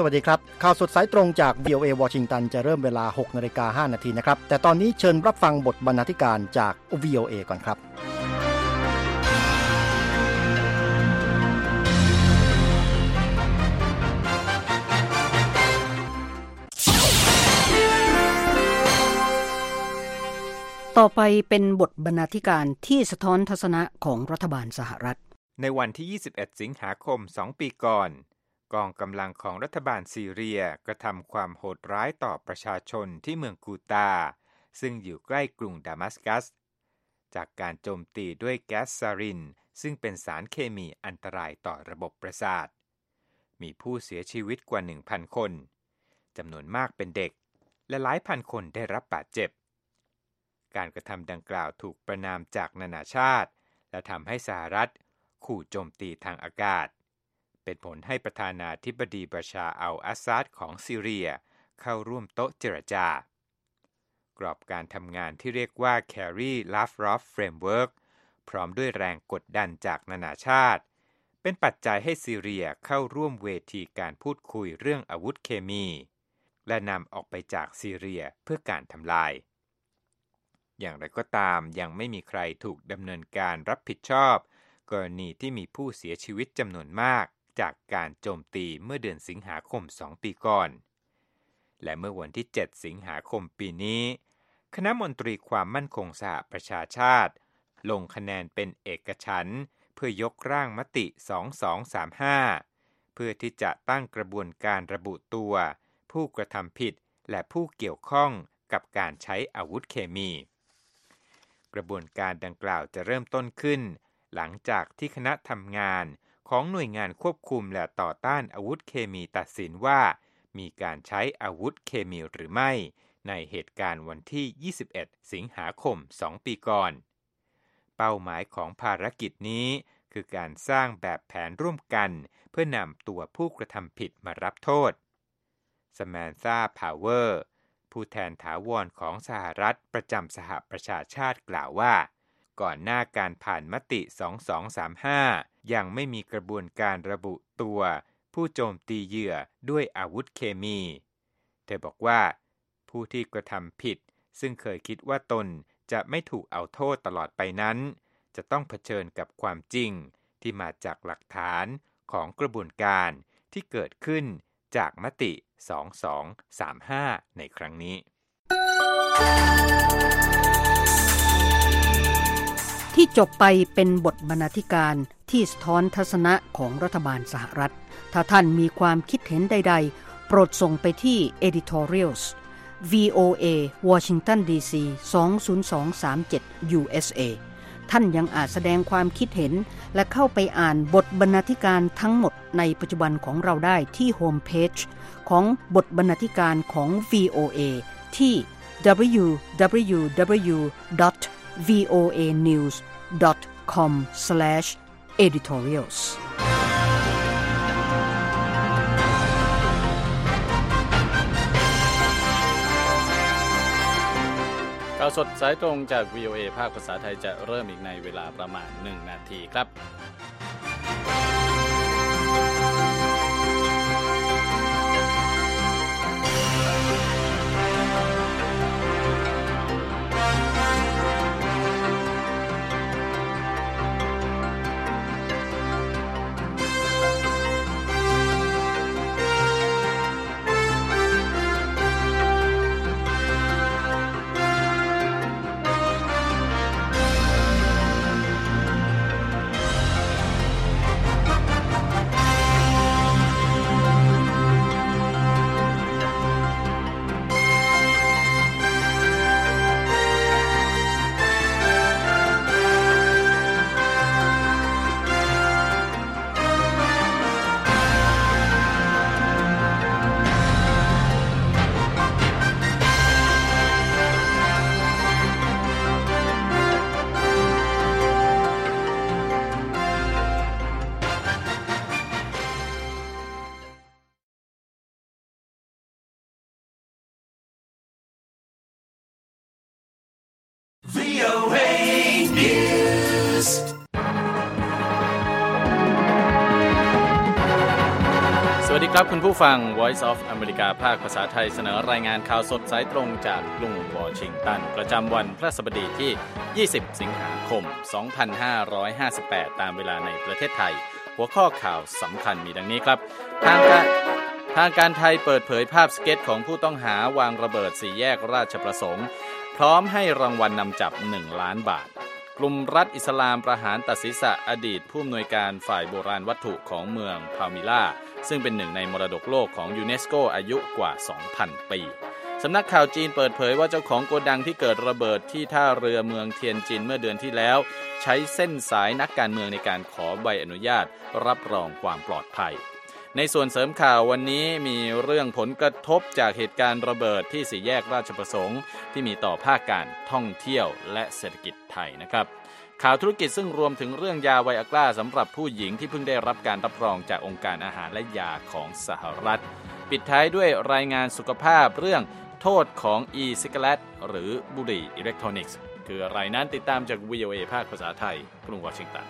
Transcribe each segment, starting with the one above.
วัสดีครับข่าวสดสายตรงจาก VOA วอชิงตันจะเริ่มเวลา 6:05 น.นะครับแต่ตอนนี้เชิญรับฟังบทบรรณาธิการจาก VOA ก่อนครับต่อไปเป็นบทบรรณาธิการที่สะท้อนทัศนะของรัฐบาลสหรัฐในวันที่ 21 สิงหาคม 2 ปีก่อนกองกำลังของรัฐบาลซีเรียกระทำความโหดร้ายต่อประชาชนที่เมืองกูตาซึ่งอยู่ใกล้กรุงดามัสกัสจากการโจมตีด้วยแก๊สซารินซึ่งเป็นสารเคมีอันตรายต่อระบบประสาทมีผู้เสียชีวิตกว่า 1,000 คนจำนวนมากเป็นเด็กและหลายพันคนได้รับบาดเจ็บการกระทำดังกล่าวถูกประณามจากนานาชาติและทำให้สหรัฐขู่โจมตีทางอากาศเป็นผลให้ประธานาธิบดีบัชาร์อัลอาซัดของซีเรียเข้าร่วมโต๊ะเจรจากรอบการทำงานที่เรียกว่า Kerry Lavrov Framework พร้อมด้วยแรงกดดันจากนานาชาติเป็นปัจจัยให้ซีเรียเข้าร่วมเวทีการพูดคุยเรื่องอาวุธเคมีและนำออกไปจากซีเรียเพื่อการทำลายอย่างไรก็ตามยังไม่มีใครถูกดำเนินการรับผิดชอบกรณีที่มีผู้เสียชีวิตจำนวนมากจากการโจมตีเมื่อเดือนสิงหาคม2 ปีก่อนและเมื่อวันที่7สิงหาคมปีนี้คณะมนตรีความมั่นคงสหประชาชาติลงคะแนนเป็นเอกฉันท์เพื่อยกร่างมติ2235เพื่อที่จะตั้งกระบวนการระบุตัวผู้กระทำผิดและผู้เกี่ยวข้องกับการใช้อาวุธเคมีกระบวนการดังกล่าวจะเริ่มต้นขึ้นหลังจากที่คณะทำงานของหน่วยงานควบคุมและต่อต้านอาวุธเคมีตัดสินว่ามีการใช้อาวุธเคมีหรือไม่ในเหตุการณ์วันที่21สิงหาคม2 ปีก่อนเป้าหมายของภารกิจนี้คือการสร้างแบบแผนร่วมกันเพื่อนำตัวผู้กระทำผิดมารับโทษสแมนธา พาวเวอร์ผู้แทนถาวรของสหรัฐประจำสหประชาชาติกล่าวว่าก่อนหน้าการผ่านมติ2235ยังไม่มีกระบวนการระบุตัวผู้โจมตีเหยื่อด้วยอาวุธเคมีเธอบอกว่าผู้ที่กระทำผิดซึ่งเคยคิดว่าตนจะไม่ถูกเอาโทษตลอดไปนั้นจะต้องเผชิญกับความจริงที่มาจากหลักฐานของกระบวนการที่เกิดขึ้นจากมติ2235ในครั้งนี้ที่จบไปเป็นบทบรรณาธิการที่สะท้อนทัศนะของรัฐบาลสหรัฐถ้าท่านมีความคิดเห็นใดๆโปรดส่งไปที่ editorials VOA Washington DC 20237 USA ท่านยังอาจแสดงความคิดเห็นและเข้าไปอ่านบทบรรณาธิการทั้งหมดในปัจจุบันของเราได้ที่โฮมเพจของบทบรรณาธิการของ VOA ที่ www.voanews.com/editorials ข่าวสดสายตรงจาก VOA ภาคภาษาไทยจะเริ่มอีกในเวลาประมาณ1 นาทีครับสวัสสวัสดีครับคุณผู้ฟัง Voice of America ภาคภาษาไทยเสนอรายงานข่าวสดสายตรงจากกรุงวอชิงตันประจำวันพฤหัสบดีที่ 20 สิงหาคม 2558 ตามเวลาในประเทศไทยหัวข้อข่าวสำคัญมีดังนี้ครับทางการไทยเปิดเผยภาพสเก็ตของผู้ต้องหาวางระเบิด4แยกราชประสงค์พร้อมให้รางวัลนำจับ1ล้านบาทกลุ่มรัฐอิสลามประหารตัดศีรษะอดีตผู้อำนวยการฝ่ายโบราณวัตถุของเมืองพามิล่าซึ่งเป็นหนึ่งในมรดกโลกของยูเนสโกอายุกว่า 2,000 ปีสำนักข่าวจีนเปิดเผยว่าเจ้าของโกดังที่เกิดระเบิดที่ท่าเรือเมืองเทียนจินเมื่อเดือนที่แล้วใช้เส้นสายนักการเมืองในการขอใบอนุญาตรับรองความปลอดภัยในส่วนเสริมข่าววันนี้มีเรื่องผลกระทบจากเหตุการณ์ระเบิดที่4แยกราชประสงค์ที่มีต่อภาคการท่องเที่ยวและเศรษฐกิจไทยนะครับข่าวธุรกิจซึ่งรวมถึงเรื่องยาไวอากร้าสำหรับผู้หญิงที่เพิ่งได้รับการรับรองจากองค์การอาหารและยาของสหรัฐปิดท้ายด้วยรายงานสุขภาพเรื่องโทษของ e-cigarette หรือบุหรี่อิเล็กทรอนิกส์คืออะไรนั้นติดตามจาก VOA ภาคภาษาไทยกรุงวอชิงตัน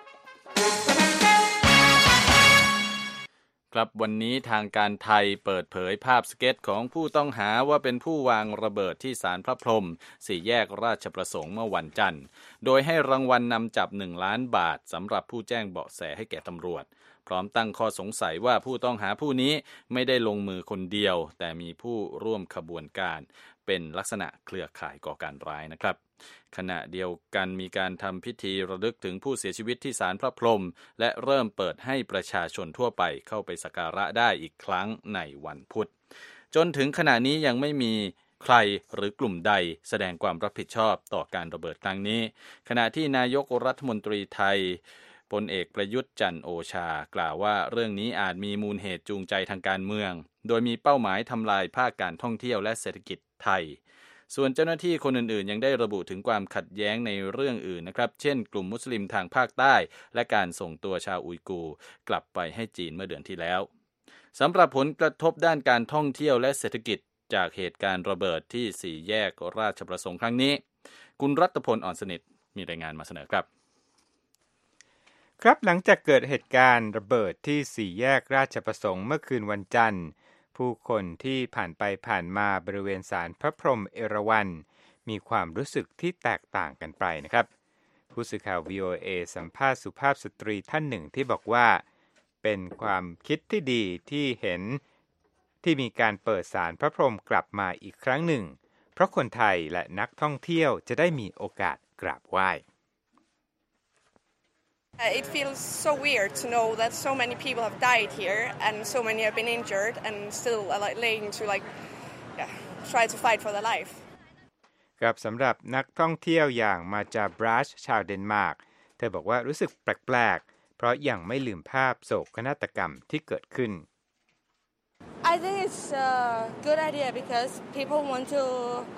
ครับวันนี้ทางการไทยเปิดเผยภาพสเก็ตของผู้ต้องหาว่าเป็นผู้วางระเบิดที่ศาลพระพรหม4แยกราชประสงค์เมื่อวันจันทร์โดยให้รางวัลนำจับ1ล้านบาทสำหรับผู้แจ้งเบาะแสให้แก่ตำรวจพร้อมตั้งข้อสงสัยว่าผู้ต้องหาผู้นี้ไม่ได้ลงมือคนเดียวแต่มีผู้ร่วมขบวนการเป็นลักษณะเครือข่ายก่อการร้ายนะครับขณะเดียวกันมีการทำพิธีระลึกถึงผู้เสียชีวิตที่ศาลพระพรหมและเริ่มเปิดให้ประชาชนทั่วไปเข้าไปสักการะได้อีกครั้งในวันพุธจนถึงขณะนี้ยังไม่มีใครหรือกลุ่มใดแสดงความรับผิดชอบต่อการระเบิดครั้งนี้ขณะที่นายกรัฐมนตรีไทยพลเอกประยุทธ์จันทร์โอชากล่าวว่าเรื่องนี้อาจมีมูลเหตุจูงใจทางการเมืองโดยมีเป้าหมายทำลายภาคการท่องเที่ยวและเศรษฐกิจไทยส่วนเจ้าหน้าที่คนอื่นๆยังได้ระบุถึงความขัดแย้งในเรื่องอื่นนะครับเช่นกลุ่มมุสลิมทางภาคใต้และการส่งตัวชาวอุยกูร์กลับไปให้จีนเมื่อเดือนที่แล้วสำหรับผลกระทบด้านการท่องเที่ยวและเศรษฐกิจจากเหตุการณ์ระเบิดที่4แยกราชประสงค์ครั้งนี้คุณรัตพลอ่อนสนิทมีรายงานมาเสนอครับครับหลังจากเกิดเหตุการณ์ระเบิดที่4แยกราชประสงค์เมื่อคืนวันจันทร์ผู้คนที่ผ่านไปผ่านมาบริเวณศาลพระพรหมเอราวัณมีความรู้สึกที่แตกต่างกันไปนะครับผู้สื่อข่าว VOA สัมภาษณ์สุภาพสตรีท่านหนึ่งที่บอกว่าเป็นความคิดที่ดีที่เห็นที่มีการเปิดศาลพระพรหมกลับมาอีกครั้งหนึ่งเพราะคนไทยและนักท่องเที่ยวจะได้มีโอกาสกราบไหว้ It feels so weird to know that so many people have died here and so many have been injured and still laying to try to fight for their life. ครับสำหรับนักท่องเที่ยวอย่างมาจาบรัชชาวเดนมาร์กเธอบอกว่ารู้สึกแปลกๆเพราะยังไม่ลืมภาพโศกนาฏกรรมที่เกิดขึ้น I think it's a good idea because people want to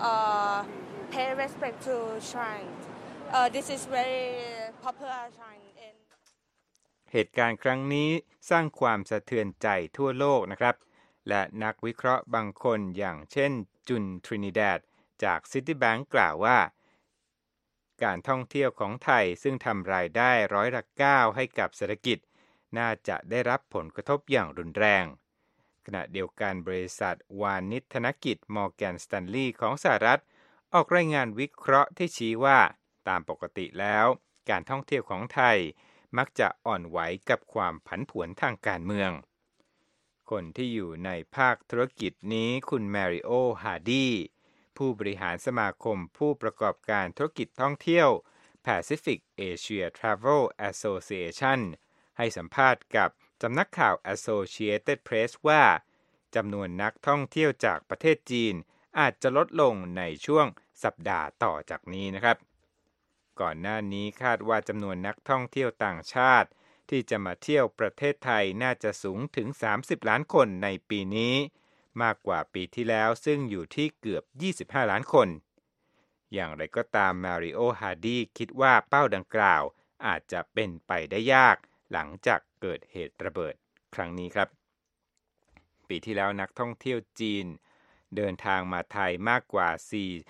pay respect to shrine. This is very popular shrine. เหตุการณ์ครั้งนี้สร้างความสะเทือนใจทั่วโลกนะครับและนักวิเคราะห์บางคนอย่างเช่นจุนทรินิแดดจากซิตี้แบงก์กล่าวว่าการท่องเที่ยวของไทยซึ่งทำรายได้9%ให้กับเศรษฐกิจน่าจะได้รับผลกระทบอย่างรุนแรงขณะเดียวกันบริษัทวานิชธนกิจมอร์แกนสแตนลีย์ของสหรัฐออกรายงานวิเคราะห์ที่ชี้ว่าตามปกติแล้วการท่องเที่ยวของไทยมักจะอ่อนไหวกับความผันผวนทางการเมืองคนที่อยู่ในภาคธุรกิจนี้คุณแมริโอฮาร์ดีผู้บริหารสมาคมผู้ประกอบการธุรกิจท่องเที่ยว Pacific Asia Travel Association ให้สัมภาษณ์กับสำนักข่าว Associated Press ว่าจำนวนนักท่องเที่ยวจากประเทศจีนอาจจะลดลงในช่วงสัปดาห์ต่อจากนี้นะครับก่อนหน้านี้คาดว่าจำนวนนักท่องเที่ยวต่างชาติที่จะมาเที่ยวประเทศไทยน่าจะสูงถึง30ล้านคนในปีนี้มากกว่าปีที่แล้วซึ่งอยู่ที่เกือบ25ล้านคนอย่างไรก็ตามมาริโอฮาร์ดีคิดว่าเป้าดังกล่าวอาจจะเป็นไปได้ยากหลังจากเกิดเหตุระเบิดครั้งนี้ครับปีที่แล้วนักท่องเที่ยวจีนเดินทางมาไทยมากกว่า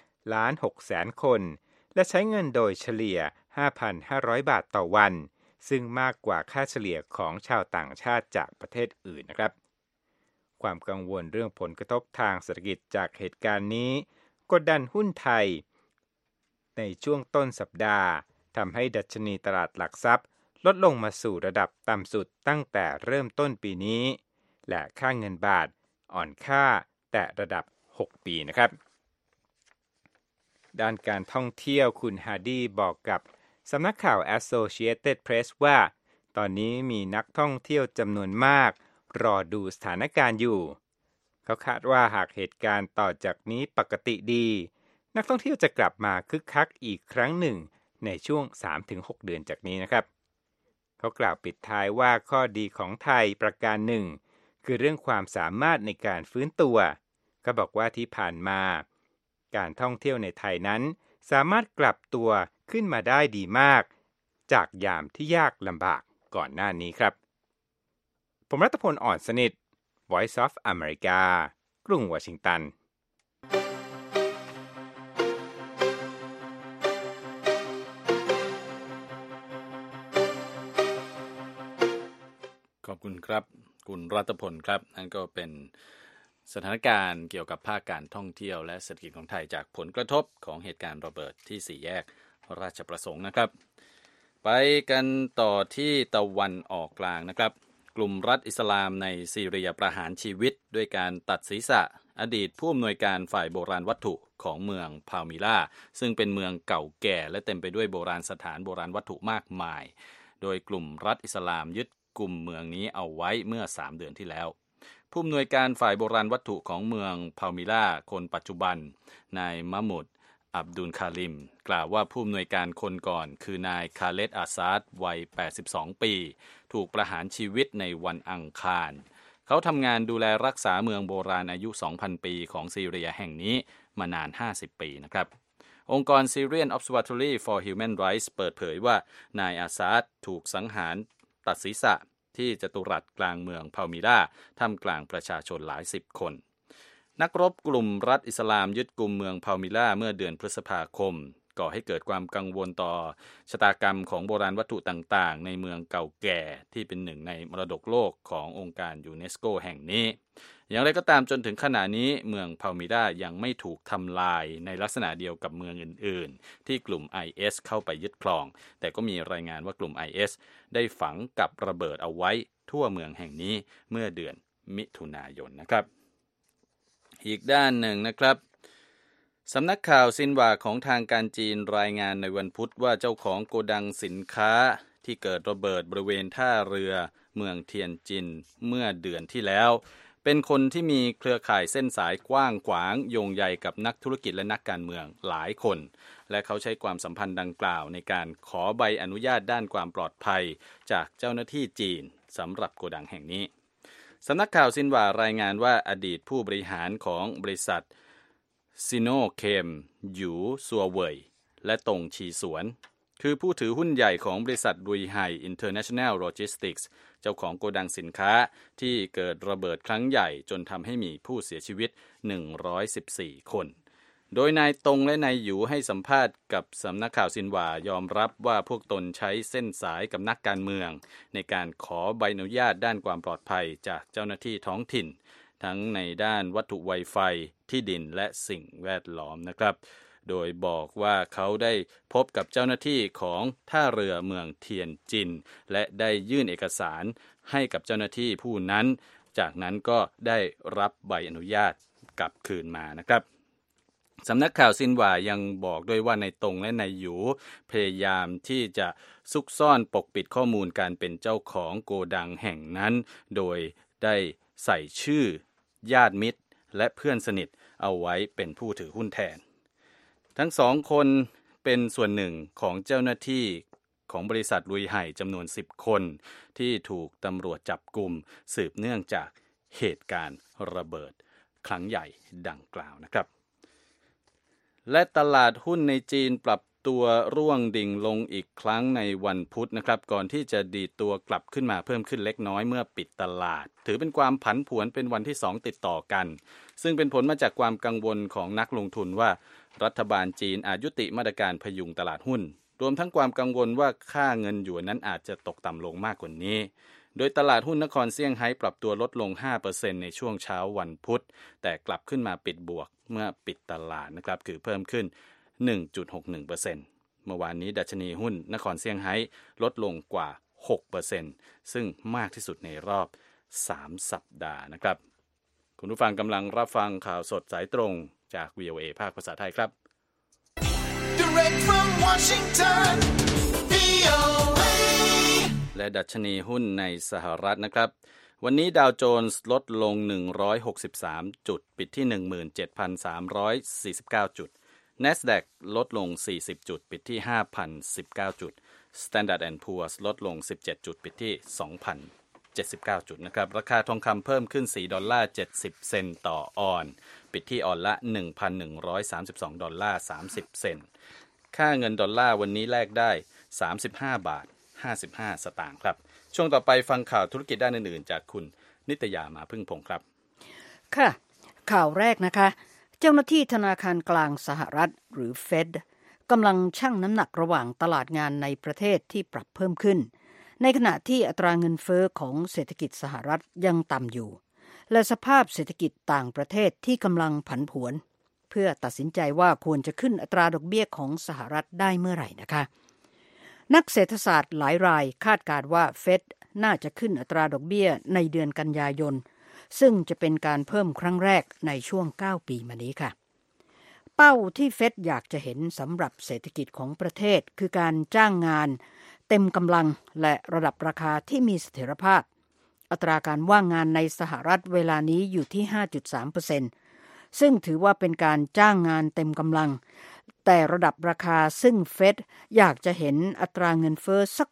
4.6 คนและใช้เงินโดยเฉลี่ย 5,500 บาทต่อวันซึ่งมากกว่าค่าเฉลี่ยของชาวต่างชาติจากประเทศอื่นนะครับความกังวลเรื่องผลกระทบทางเศรษฐกิจจากเหตุการณ์นี้กดดันหุ้นไทยในช่วงต้นสัปดาห์ทำให้ดัชนีตลาดหลักทรัพย์ลดลงมาสู่ระดับต่ำสุดตั้งแต่เริ่มต้นปีนี้และค่าเงินบาทอ่อนค่าแต่ระดับ6ปีนะครับด้านการท่องเที่ยวคุณฮาร์ดีบอกกับสำนักข่าว Associated Press ว่าตอนนี้มีนักท่องเที่ยวจำนวนมากรอดูสถานการณ์อยู่เขาคาดว่าหากเหตุการณ์ต่อจากนี้ปกติดีนักท่องเที่ยวจะกลับมาคึกคักอีกครั้งหนึ่งในช่วง 3-6 เดือนจากนี้นะครับเขากล่าวปิดท้ายว่าข้อดีของไทยประการหนึ่งคือเรื่องความสามารถในการฟื้นตัวเขาบอกว่าที่ผ่านมาการท่องเที่ยวในไทยนั้นสามารถกลับตัวขึ้นมาได้ดีมากจากยามที่ยากลำบากก่อนหน้านี้ครับผมรัตพล อ่อนสนิท Voice of America กรุงวอชิงตันขอบคุณครับคุณรัตพลครับนั่นก็เป็นสถานการณ์เกี่ยวกับภาคการท่องเที่ยวและเศรษฐกิจของไทยจากผลกระทบของเหตุการณ์ระเบิดที่4แยกราชประสงค์นะครับไปกันต่อที่ตะวันออกกลางนะครับกลุ่มรัฐอิสลามในซีเรียประหารชีวิตด้วยการตัดศีรษะอดีตผู้อำนวยการฝ่ายโบราณวัตถุของเมืองพามิล่าซึ่งเป็นเมืองเก่าแก่และเต็มไปด้วยโบราณสถานโบราณวัตถุมากมายโดยกลุ่มรัฐอิสลามยึดกลุ่มเมืองนี้เอาไว้เมื่อ3เดือนที่แล้วผู้อำนวยการฝ่ายโบราณวัตถุของเมืองพามิล่าคนปัจจุบันนายมะมุดอับดุลคาลิมกล่าวว่าผู้อำนวยการคนก่อนคือนายคาเลดอาซาดวัย82ปีถูกประหารชีวิตในวันอังคารเขาทำงานดูแลรักษาเมืองโบราณอายุ 2,000 ปีของซีเรียแห่งนี้มานาน50ปีนะครับองค์กร Syrian Observatory for Human Rights เปิดเผยว่านายอาซาดถูกสังหารตัดศีรษะที่จตุรัสกลางเมืองพามิล่าท่ามกลางประชาชนหลายสิบคนนักรบกลุ่มรัฐอิสลามยึดกุมเมืองพามิล่าเมื่อเดือนพฤษภาคมก่อให้เกิดความกังวลต่อชะตากรรมของโบราณวัตถุต่างๆในเมืองเก่าแก่ที่เป็นหนึ่งในมรดกโลกขององค์การยูเนสโกแห่งนี้อย่างไรก็ตามจนถึงขณะนี้เมืองพามิล่ายังไม่ถูกทำลายในลักษณะเดียวกับเมืองอื่นๆที่กลุ่ม IS เข้าไปยึดครองแต่ก็มีรายงานว่ากลุ่ม IS ได้ฝังกับระเบิดเอาไว้ทั่วเมืองแห่งนี้เมื่อเดือนมิถุนายนนะครับอีกด้านหนึ่งนะครับสำนักข่าวซินหวาของทางการจีนรายงานในวันพุธว่าเจ้าของโกดังสินค้าที่เกิดระเบิดบริเวณท่าเรือเมืองเทียนจินเมื่อเดือนที่แล้วเป็นคนที่มีเครือข่ายเส้นสายกว้างขวางโยงใยกับนักธุรกิจและนักการเมืองหลายคนและเขาใช้ความสัมพันธ์ดังกล่าวในการขอใบอนุญาตด้านความปลอดภัยจากเจ้าหน้าที่จีนสำหรับโกดังแห่งนี้สำนักข่าวซินหวารายงานว่าอดีตผู้บริหารของบริษัทซิโนเคมหยูซัวเว่ยและตงชีสวนคือผู้ถือหุ้นใหญ่ของบริษัทรุยไห่อินเตอร์เนชั่นแนลโลจิสติกส์เจ้าของโกดังสินค้าที่เกิดระเบิดครั้งใหญ่จนทำให้มีผู้เสียชีวิต114คนโดยนายตงและนายหยูให้สัมภาษณ์กับสำนักข่าวซินหวายอมรับว่าพวกตนใช้เส้นสายกับนักการเมืองในการขอใบอนุญาตด้านความปลอดภัยจากเจ้าหน้าที่ท้องถิ่นทั้งในด้านวัตถุไวไฟที่ดินและสิ่งแวดล้อมนะครับโดยบอกว่าเขาได้พบกับเจ้าหน้าที่ของท่าเรือเมืองเทียนจินและได้ยื่นเอกสารให้กับเจ้าหน้าที่ผู้นั้นจากนั้นก็ได้รับใบอนุญาตกลับคืนมานะครับสำนักข่าวซินหวายังบอกด้วยว่านายตงและนายหยูพยายามที่จะซุกซ่อนปกปิดข้อมูลการเป็นเจ้าของโกดังแห่งนั้นโดยได้ใส่ชื่อญาติมิตรและเพื่อนสนิทเอาไว้เป็นผู้ถือหุ้นแทนทั้งสองคนเป็นส่วนหนึ่งของเจ้าหน้าที่ของบริษัทรุยไห่จำนวน10คนที่ถูกตำรวจจับกุมสืบเนื่องจากเหตุการณ์ระเบิดครั้งใหญ่ดังกล่าวนะครับและตลาดหุ้นในจีนปรับตัวร่วงดิ่งลงอีกครั้งในวันพุธนะครับก่อนที่จะดีดตัวกลับขึ้นมาเพิ่มขึ้นเล็กน้อยเมื่อปิดตลาดถือเป็นความผันผวนเป็นวันที่2ติดต่อกันซึ่งเป็นผลมาจากความกังวลของนักลงทุนว่ารัฐบาลจีนอาจยุติมาตรการพยุงตลาดหุ้นรวมทั้งความกังวลว่าค่าเงินหยวนนั้นอาจจะตกต่ำลงมากกว่านี้โดยตลาดหุ้นนครเซี่ยงไฮ้ปรับตัวลดลง 5% ในช่วงเช้าวันพุธแต่กลับขึ้นมาปิดบวกเมื่อปิดตลาดนะครับคือเพิ่มขึ้น 1.61% เมื่อวานนี้ดัชนีหุ้นนครเซี่ยงไฮ้ลดลงกว่า 6% ซึ่งมากที่สุดในรอบ3 สัปดาห์นะครับคุณผู้ฟังกำลังรับฟังข่าวสดสายตรงจาก VOA ภาคภาษาไทยครับ Direct from Washington, VOA และดัชนีหุ้นในสหรัฐนะครับวันนี้ดาวโจนส์ลดลง163จุดปิดที่ 17,349 จุด NASDAQ ลดลง40จุดปิดที่ 5,019 จุด Standard & Poor's ลดลง17จุดปิดที่ 2,079 จุดนะครับราคาทองคำเพิ่มขึ้น$4.70 ต่อออนซ์ปิดที่ออนละ $1,132.30 ค่าเงินดอลลาร์วันนี้แลกได้35.55 สตางค์ครับช่วงต่อไปฟังข่าวธุรกิจด้านอื่นๆจากคุณนิตยามาพึ่งพงษ์ครับค่ะข่าวแรกนะคะเจ้าหน้าที่ธนาคารกลางสหรัฐหรือเฟดกำลังชั่งน้ำหนักระหว่างตลาดงานในประเทศที่ปรับเพิ่มขึ้นในขณะที่อัตราเงินเฟ้อของเศรษฐกิจสหรัฐยังต่ำอยู่และสภาพเศรษฐกิจต่างประเทศที่กำลังผันผวนเพื่อตัดสินใจว่าควรจะขึ้นอัตราดอกเบี้ยของสหรัฐได้เมื่อไหร่นะคะนักเศรษฐศาสตร์หลายรายคาดการณ์ว่าเฟดน่าจะขึ้นอัตราดอกเบี้ยในเดือนกันยายนซึ่งจะเป็นการเพิ่มครั้งแรกในช่วง9ปีมานี้ค่ะเป้าที่เฟดอยากจะเห็นสำหรับเศรษฐกิจของประเทศคือการจ้างงานเต็มกำลังและระดับราคาที่มีเสถียรภาพอัตราการว่างงานในสหรัฐเวลานี้อยู่ที่ 5.3% ซึ่งถือว่าเป็นการจ้างงานเต็มกำลังแต่ระดับราคาซึ่งเฟดอยากจะเห็นอัตราเงินเฟ้อสัก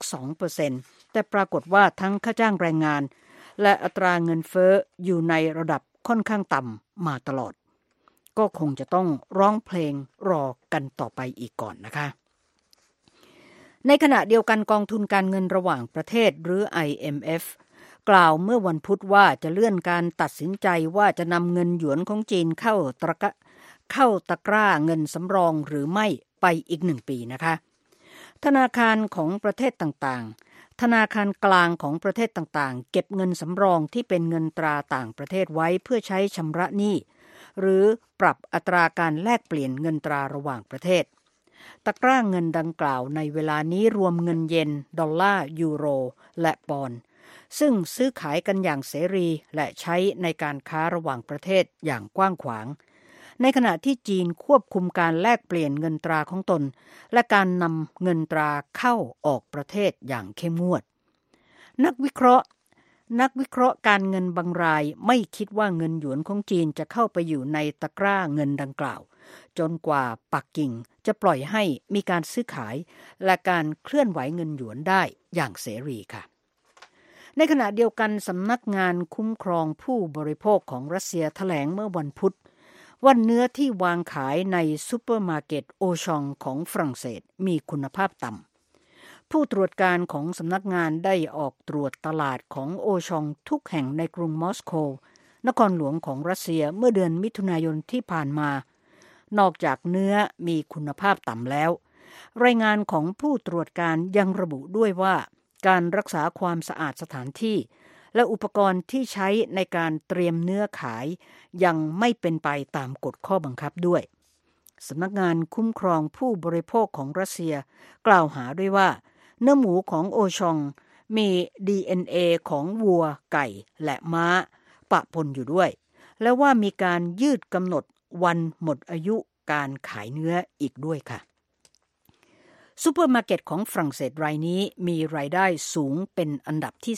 2% แต่ปรากฏว่าทั้งค่าจ้างแรงงานและอัตราเงินเฟ้ออยู่ในระดับค่อนข้างต่ำมาตลอดก็คงจะต้องร้องเพลงรอกันต่อไปอีกก่อนนะคะในขณะเดียวกันกองทุนการเงินระหว่างประเทศหรือ IMF กล่าวเมื่อวันพุธว่าจะเลื่อนการตัดสินใจว่าจะนำเงินหยวนของจีนเข้าตะกร้าเงินสำรองหรือไม่ไปอีก1 ปีนะคะธนาคารของประเทศต่างๆธนาคารกลางของประเทศต่างๆเก็บเงินสำรองที่เป็นเงินตราต่างประเทศไว้เพื่อใช้ชำระหนี้หรือปรับอัตราการแลกเปลี่ยนเงินตราระหว่างประเทศตะกร้าเงินดังกล่าวในเวลานี้รวมเงินเยนดอลลาร์ยูโรและปอนด์ซึ่งซื้อขายกันอย่างเสรีและใช้ในการค้าระหว่างประเทศอย่างกว้างขวางในขณะที่จีนควบคุมการแลกเปลี่ยนเงินตราของตนและการนำเงินตราเข้าออกประเทศอย่างเข้มงวดนักวิเคราะห์การเงินบางรายไม่คิดว่าเงินหยวนของจีนจะเข้าไปอยู่ในตะกร้าเงินดังกล่าวจนกว่าปักกิ่งจะปล่อยให้มีการซื้อขายและการเคลื่อนไหวเงินหยวนได้อย่างเสรีค่ะในขณะเดียวกันสำนักงานคุ้มครองผู้บริโภคของรัสเซียแถลงเมื่อวันพุธว่าเนื้อที่วางขายในซูเปอร์มาร์เก็ตโอชองของฝรั่งเศสมีคุณภาพต่ำผู้ตรวจการของสำนักงานได้ออกตรวจตลาดของโอชองทุกแห่งในกรุงมอสโกนครหลวงของรัสเซียเมื่อเดือนมิถุนายนที่ผ่านมานอกจากเนื้อมีคุณภาพต่ำแล้วรายงานของผู้ตรวจการยังระบุด้วยว่าการรักษาความสะอาดสถานที่และอุปกรณ์ที่ใช้ในการเตรียมเนื้อขายยังไม่เป็นไปตามกฎข้อบังคับด้วยสำนักงานคุ้มครองผู้บริโภคของรัสเซียกล่าวหาด้วยว่าเนื้อหมูของโอชองมี DNA ของวัวไก่และม้าปะปนอยู่ด้วยและว่ามีการยืดกำหนดวันหมดอายุการขายเนื้ออีกด้วยค่ะซูเปอร์มาร์เก็ตของฝรั่งเศสรายนี้มีรายได้สูงเป็นอันดับที่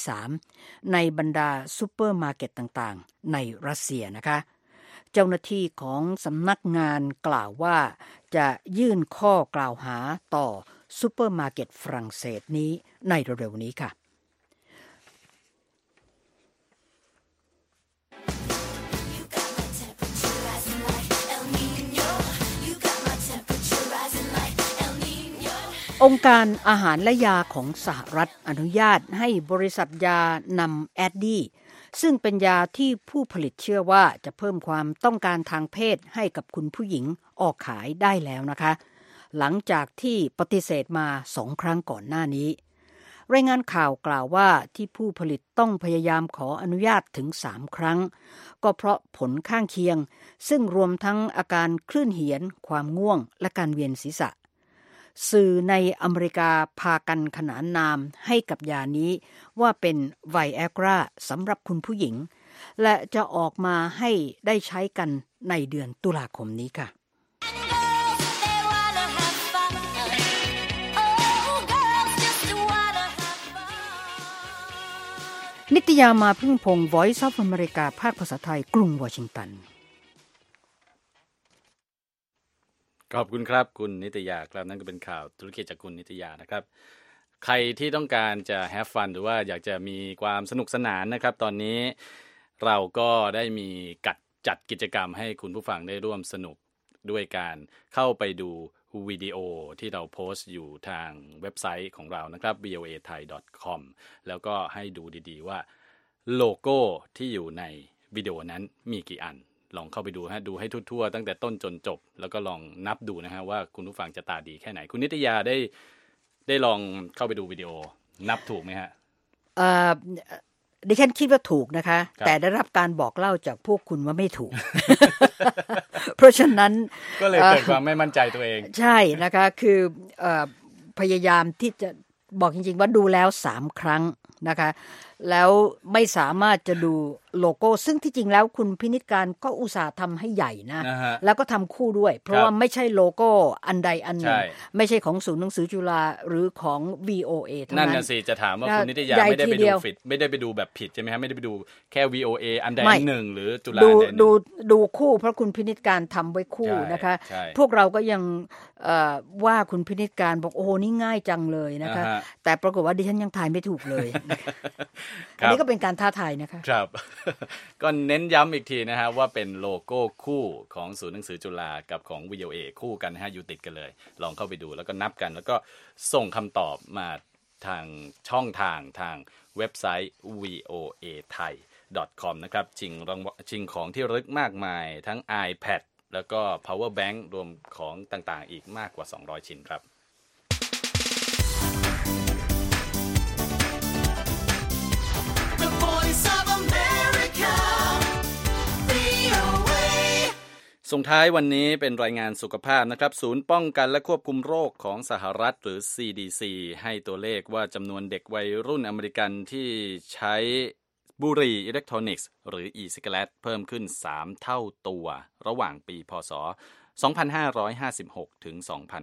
3ในบรรดาซูเปอร์มาร์เก็ตต่างๆในรัสเซียนะคะเจ้าหน้าที่ของสำนักงานกล่าวว่าจะยื่นข้อกล่าวหาต่อซูเปอร์มาร์เก็ตฝรั่งเศสนี้ในเร็วๆนี้ค่ะองค์การอาหารและยาของสหรัฐอนุญาตให้บริษัทยานำแอดดี้ซึ่งเป็นยาที่ผู้ผลิตเชื่อว่าจะเพิ่มความต้องการทางเพศให้กับคุณผู้หญิงออกขายได้แล้วนะคะหลังจากที่ปฏิเสธมา2 ครั้งก่อนหน้านี้รายงานข่าวกล่าวว่าที่ผู้ผลิตต้องพยายามขออนุญาตถึง3ครั้งก็เพราะผลข้างเคียงซึ่งรวมทั้งอาการคลื่นเหียนความง่วงและการเวียนศีรษะสื่อในอเมริกาพากันขนานนามให้กับยานี้ว่าเป็นไวแอกราสำหรับคุณผู้หญิงและจะออกมาให้ได้ใช้กันในเดือนตุลาคมนี้ค่ะนิตยามาพึ่งพงศ์ Voice of America ภาคภาษาไทยกรุงวอชิงตันขอบคุณครับคุณนิตยาครับนั่นก็เป็นข่าวธุรกิจจากคุณนิตยานะครับใครที่ต้องการจะ have fun หรือว่าอยากจะมีความสนุกสนานนะครับตอนนี้เราก็ได้มีจัดกิจกรรมให้คุณผู้ฟังได้ร่วมสนุกด้วยการเข้าไปดูวิดีโอที่เราโพสต์อยู่ทางเว็บไซต์ของเรานะครับ voathai.com แล้วก็ให้ดูดีๆว่าโลโก้ที่อยู่ในวิดีโอนั้นมีกี่อันลองเข้าไปดูดูให้ทั่วๆตั้งแต่ต้นจนจบแล้วก็ลองนับดูนะฮะว่าคุณผู้ฟังจะตาดีแค่ไหนคุณนิตยาได้ลองเข้าไปดูวิดีโอนับถูกไหมฮะดิฉันคิดว่าถูกนะคะแต่ได้รับการบอกเล่าจากพวกคุณว่าไม่ถูก เพราะฉะนั้นก็เลยเกิดความไม่มั่นใจตัวเองใช่นะคะคือพยายามที่จะบอกจริงๆว่าดูแล้ว3ครั้งนะคะแล้วไม่สามารถจะดูโลโก้ซึ่งที่จริงแล้วคุณพินิจการก็อุตส่าห์ทำให้ใหญ่นะแล้วก็ทำคู่ด้วยเพราะว่าไม่ใช่โลโก้อันใดอันหนึ่งไม่ใช่ของศูนย์หนังสือจุฬาหรือของ VOA เท่านั้นนั่นน่ะสิจะถามว่าคุณนิตยาไม่ได้ไปดูผิดไม่ได้ไปดูแบบผิดใช่ไหมครับไม่ได้ไปดูแค่ VOA อันใดอันหนึ่งหรือจุฬาดูคู่เพราะคุณพินิจการทำไว้คู่นะคะพวกเราก็ยังว่าคุณพินิจการบอกโอ้โหนี่ง่ายจังเลยนะคะแต่ปรากฏว่าดิฉันยังทายไม่ถูกเลยอันนี้ก็เป็นการท้าทายนะคะครับก็เน้นย้ำอีกทีนะฮะว่าเป็นโลโก้คู่ของศูนย์หนังสือจุฬากับของ VOA คู่กันนะฮะอยู่ติดกันเลยลองเข้าไปดูแล้วก็นับกันแล้วก็ส่งคำตอบมาทางช่องทางเว็บไซต์ voathai.com นะครับชิงของที่ระลึกมากมายทั้ง iPad แล้วก็ Power Bank รวมของต่างๆอีกมากกว่า200ชิ้นครับส่งท้ายวันนี้เป็นรายงานสุขภาพนะครับศูนย์ป้องกันและควบคุมโรคของสหรัฐหรือ CDC ให้ตัวเลขว่าจำนวนเด็กวัยรุ่นอเมริกันที่ใช้บุหรี่อิเล็กทรอนิกส์หรือ e-cigarette เพิ่มขึ้น3เท่าตัวระหว่างปีพ.ศ. 2556 ถึง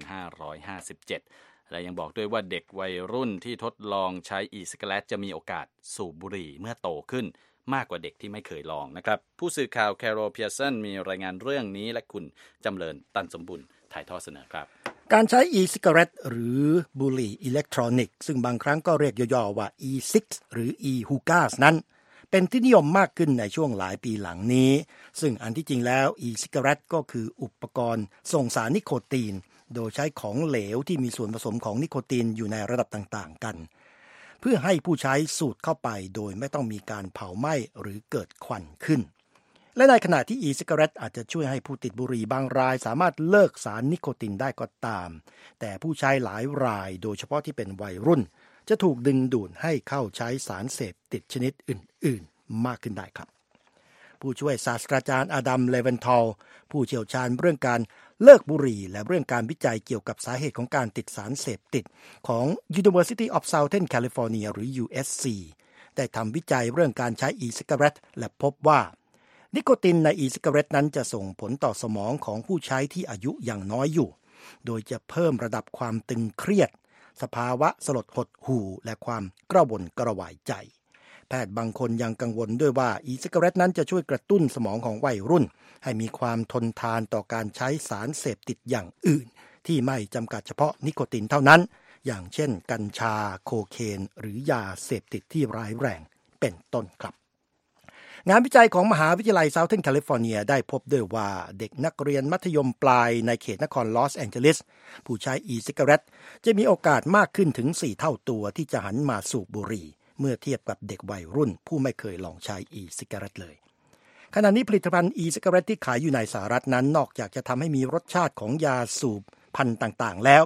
2557 และยังบอกด้วยว่าเด็กวัยรุ่นที่ทดลองใช้ e-cigarette จะมีโอกาสสูบบุหรี่เมื่อโตขึ้นมากกว่าเด็กที่ไม่เคยลองนะครับผู้สื่อข่าวแคโร เพียร์สันมีรายงานเรื่องนี้และคุณจำเริญตันสมบุญถ่ายทอดเสนอครับการใช้ e-cigarette หรือบุหรี่อิเล็กทรอนิกส์ซึ่งบางครั้งก็เรียกย่อๆว่า e-cig หรือ e-hookahs นั้นเป็นที่นิยมมากขึ้นในช่วงหลายปีหลังนี้ซึ่งอันที่จริงแล้ว e-cigarette ก็คืออุปกรณ์ส่งสารนิโคตินโดยใช้ของเหลวที่มีส่วนผสมของนิโคตินอยู่ในระดับต่างๆกันเพื่อให้ผู้ใช้สูดเข้าไปโดยไม่ต้องมีการเผาไหม้หรือเกิดควันขึ้นและในขณะที่ e-cigarette อาจจะช่วยให้ผู้ติดบุหรี่บางรายสามารถเลิกสารนิโคตินได้ก็ตามแต่ผู้ใช้หลายรายโดยเฉพาะที่เป็นวัยรุ่นจะถูกดึงดูดให้เข้าใช้สารเสพติดชนิดอื่นๆมากขึ้นได้ครับผู้ช่วยศาสตราจารย์อดัม เลเวนทอลผู้เชี่ยวชาญเรื่องการเลิกบุหรี่และเรื่องการวิจัยเกี่ยวกับสาเหตุของการติดสารเสพติดของ University of Southern California หรือ USC ได้ทำวิจัยเรื่องการใช้ e-cigarette และพบว่านิโคตินใน e-cigarette นั้นจะส่งผลต่อสมองของผู้ใช้ที่อายุยังน้อยอยู่โดยจะเพิ่มระดับความตึงเครียดสภาวะสลดหดหู่และความกระวนกระวายใจแพทย์บางคนยังกังวลด้วยว่า e-cigarette นั้นจะช่วยกระตุ้นสมองของวัยรุ่นให้มีความทนทานต่อการใช้สารเสพติดอย่างอื่นที่ไม่จำกัดเฉพาะนิโคตินเท่านั้นอย่างเช่นกัญชาโคเคนหรือยาเสพติดที่ร้ายแรงเป็นต้นครับงานวิจัยของมหาวิทยาลัย Southern California ได้พบด้วยว่าเด็กนักเรียนมัธยมปลายในเขตนครลอสแองเจลิสผู้ใช้ e-cigarette จะมีโอกาสมากขึ้นถึง4เท่าตัวที่จะหันมาสูบบุหรี่เมื่อเทียบกับเด็กวัยรุ่นผู้ไม่เคยลองใช้ e-cigarette เลยขณะนี้ผลิตภัณฑ์ e-cigarette ที่ขายอยู่ในสหรัฐนั้นนอกจากจะทำให้มีรสชาติของยาสูบพันธุ์ต่างๆแล้ว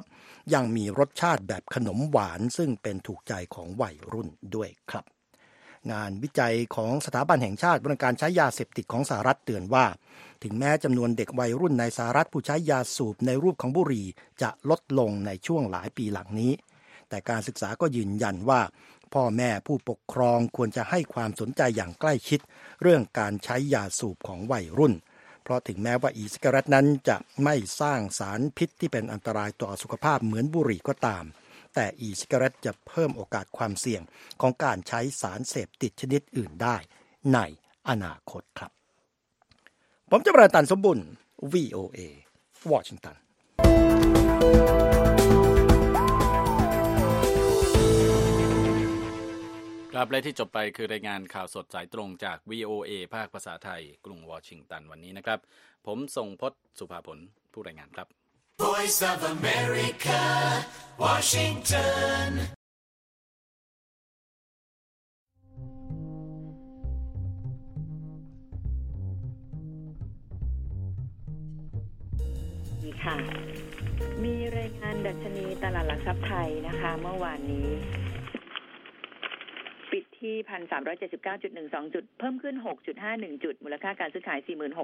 ยังมีรสชาติแบบขนมหวานซึ่งเป็นถูกใจของวัยรุ่นด้วยครับงานวิจัยของสถาบันแห่งชาติเรื่องการใช้ยาเสพติดของสหรัฐเตือนว่าถึงแม้จำนวนเด็กวัยรุ่นในสหรัฐผู้ใช้ยาสูบในรูปของบุหรี่จะลดลงในช่วงหลายปีหลังนี้แต่การศึกษาก็ยืนยันว่าพ่อแม่ผู้ปกครองควรจะให้ความสนใจอย่างใกล้ชิดเรื่องการใช้ยาสูบของวัยรุ่นเพราะถึงแม้ว่าอีซิกาเรตนั้นจะไม่สร้างสารพิษที่เป็นอันตรายต่อสุขภาพเหมือนบุหรี่ก็ตามแต่อีซิกาเรตจะเพิ่มโอกาสความเสี่ยงของการใช้สารเสพติดชนิดอื่นได้ในอนาคตครับผมจะประตันสมบุญ VOA วอชิงตันครับและที่จบไปคือรายงานข่าวสดสายตรงจาก VOA ภาคภาษาไทยกรุงวอชิงตันวันนี้นะครับผมทรงพจน์สุภาผลผู้รายงานครับ Voice of America, Washington. ค่ะมีรายงานดัชนีตลาดหลักทรัพย์ไทยนะคะเมื่อวานนี้ปิดที่ 1,379.12 จุดเพิ่มขึ้น 6.51 จุดมูลค่าการซื้อขาย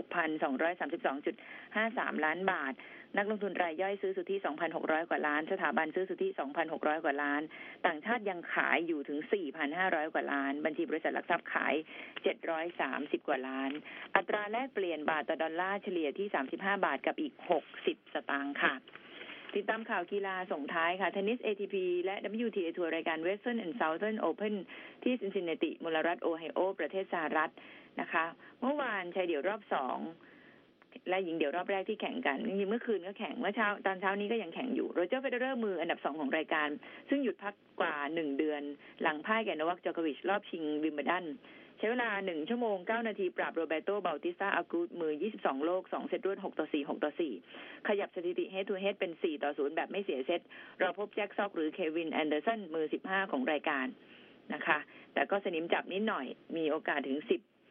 46,232.53 ล้านบาทนักลงทุนรายย่อยซื้อสุทธิ 2,600 กว่าล้านสถาบันซื้อสุทธิ 2,600 กว่าล้านต่างชาติยังขายอยู่ถึง 4,500 กว่าล้านบัญชีบริษัทหลักทรัพย์ขาย730 กว่าล้านอัตราแลกเปลี่ยนบาทต่อดอลลาร์เฉลี่ยที่35 บาทกับอีก60 สตางค์ค่ะติดตามข่าวกีฬาส่งท้ายค่ะเทนนิส ATP และ WTA ทัวร์รายการ Western and Southern Open ที่ซินซินนาติมลรัฐโอไฮโอประเทศสหรัฐนะคะเมื่อวานชายเดี่ยวรอบ2และหญิงเดี่ยวรอบแรกที่แข่งกันจริงๆเมื่อคืนก็แข่งเมื่อเช้าตอนเช้านี้ก็ยังแข่งอยู่โรเจอร์เฟเดอร์มืออันดับ2ของรายการซึ่งหยุดพักกว่า1เดือนหลังพ่ายแก่โนวัค จอโควิชรอบชิงวิมเบิลดันใช้เวลา1ชั่วโมง9นาทีปราบโรเบโต บัลติสตา อากูดมือ22โลก2เซตรวด6-4 6-4ขยับสถิติ head to head เป็น4-0แบบไม่เสียเซตเราพบแจ็คซอกหรือเควินแอนเดอร์สันมือ15ของรายการนะคะแต่ก็สนิมจับนิดหน่อยมีโอกาสถึง10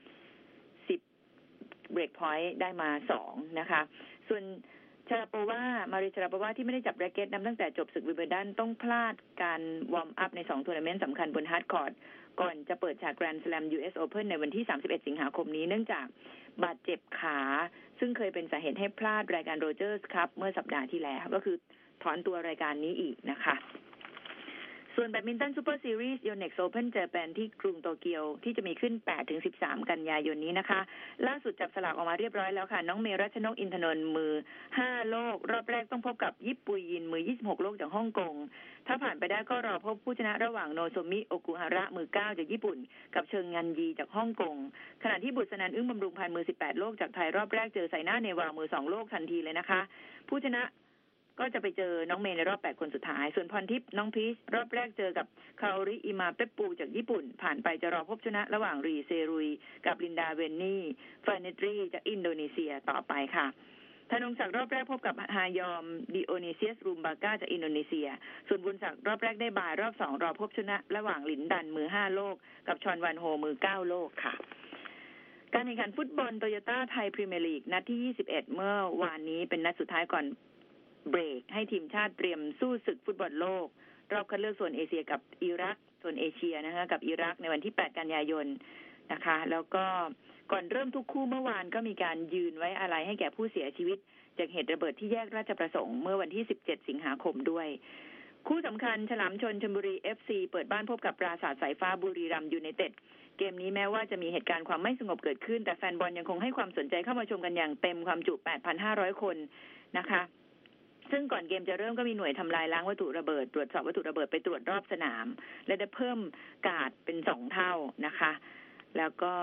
เบรกพอยต์ได้มา2นะคะส่วนชาราโปวามาริชาราโปวาที่ไม่ได้จับแร็คเก็ตนับตั้งแต่จบศึกวิมเบิลดันต้องพลาดการวอร์มอัพใน2ทัวร์นาเมนต์สำคัญบนฮาร์ดคอร์ตก่อนจะเปิดฉากแกรนด์สแลม US Open ในวันที่31สิงหาคมนี้เนื่องจากบาดเจ็บขาซึ่งเคยเป็นสาเหตุให้พลาดรายการโรเจอร์สครับเมื่อสัปดาห์ที่แล้วก็คือถอนตัวรายการนี้อีกนะคะส่วนแบดมินตันซูเปอร์ซีรีส์ Yonex Open Japan ที่กรุงโตเกียวที่จะมีขึ้น 8-13 กันยายนนี้นะคะล่าสุดจับสลากออกมาเรียบร้อยแล้วค่ะน้องเมรัชนกอินทนนท์มือ5โลกรอบแรกต้องพบกับยิปปุยยินมือ26โลกจากฮ่องกงถ้าผ่านไปได้ก็รอพบผู้ชนะระหว่างโนโซมิโอกุฮาระมือ9จากญี่ปุ่นกับเชิงงันยีจากฮ่องกงขณะที่บุษนันอึ้งบำรุงพันธ์มือ18โลกจากไทยรอบแรกเจอไซน่าเนวามือ2โลกทันทีเลยนะคะผู้ชนะก็จะไปเจอน้องเมย์ในรอบ8คนสุดท้ายส่วนพรทิพย์น้องพีชรอบแรกเจอกับคาโอริอิมาเปปปูจากญี่ปุ่นผ่านไปจะรอพบชนะระหว่างรีเซรุยกับลินดาเวนนี่ฟาเนตรีจากอินโดนีเซียต่อไปค่ะธนงศักดิ์รอบแรกพบกับฮายอมดิโอนิเซียสรูมบาก้าจากอินโดนีเซียส่วนบุญศักดิ์รอบแรกได้บายรอบ2รอพบชนะระหว่างหลินดันมือ5โลกกับชอนวันโฮมือ9โลกค่ะการแข่งขันฟุตบอลโตโยต้าไทยพรีเมียร์ลีกนัดที่21เมื่อวานนี้เป็นนัดสุดท้ายก่อนเบรกให้ทีมชาติเตรียมสู้ศึกฟุตบอลโลกรอบคัดเลือกโซนเอเชียกับอิรักโซนเอเชียนะคะกับอิรักในวันที่8กันยายนนะคะแล้วก็ก่อนเริ่มทุกคู่เมื่อวานก็มีการยืนไว้อาลัยให้แก่ผู้เสียชีวิตจากเหตุระเบิดที่แยกราชประสงค์เมื่อวันที่17สิงหาคมด้วยคู่สำคัญฉลามชนชลบุรี FC เปิดบ้านพบกับปราสาทสายฟ้าบุรีรัมย์ยูไนเต็ดเกมนี้แม้ว่าจะมีเหตุการณ์ความไม่สงบเกิดขึ้นแต่แฟนบอลยังคงให้ความสนใจเข้ามาชมกันอย่างเต็มความจุ 8,500 คนนะคะซึ่งก่อนเกมจะเริ่มก็มีหน่วยทำลายล้างวัตถุระเบิดตรวจสอบวัตถุระเบิดไปตรวจรอบสนามและได้เพิ่มการ์ดเป็น2เท่านะคะแล้วก็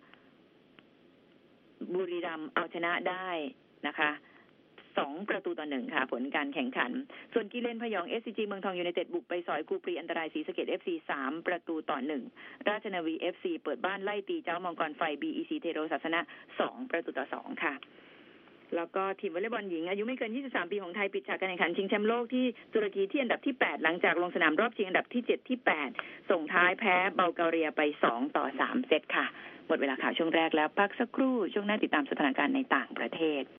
บุรีรัมย์เอาชนะได้นะคะ2-1ค่ะผลการแข่งขันส่วนกิเลนพยอง SCG เมืองทองยูไนเต็ดบุกไปสอยกูปรีอันตรายศรีสะเกษ FC 3-1ราชนาวี FC เปิดบ้านไล่ตีเจ้ามังกรไฟ BEC เทโรศาสนะ2-2ค่ะแล้วก็ทีมวอลเลย์บอลหญิงอายุไม่เกิน23ปีของไทยปิดฉากการแข่งขันชิงแชมป์โลกที่ตุรกีที่อันดับที่8หลังจากลงสนามรอบชิงอันดับที่7ที่8ส่งท้ายแพ้บัลแกเรียไป2-3เซตค่ะหมดเวลาข่าวช่วงแรกแล้วพักสักครู่ช่วงหน้าติดตามสถานการณ์ในต่างประเทศ